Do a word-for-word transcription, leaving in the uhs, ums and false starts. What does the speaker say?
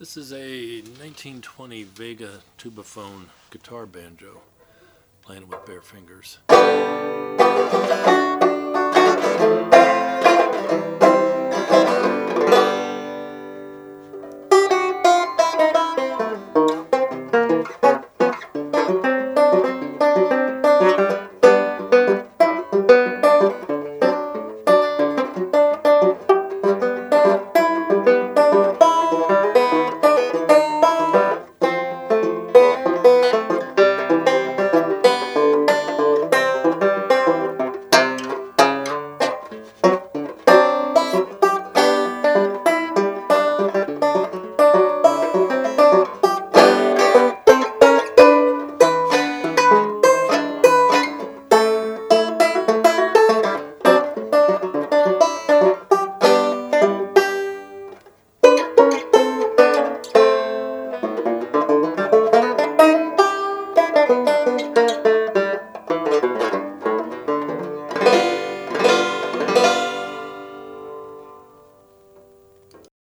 This is a nineteen twenty Vega tubaphone guitar banjo, playing with bare fingers.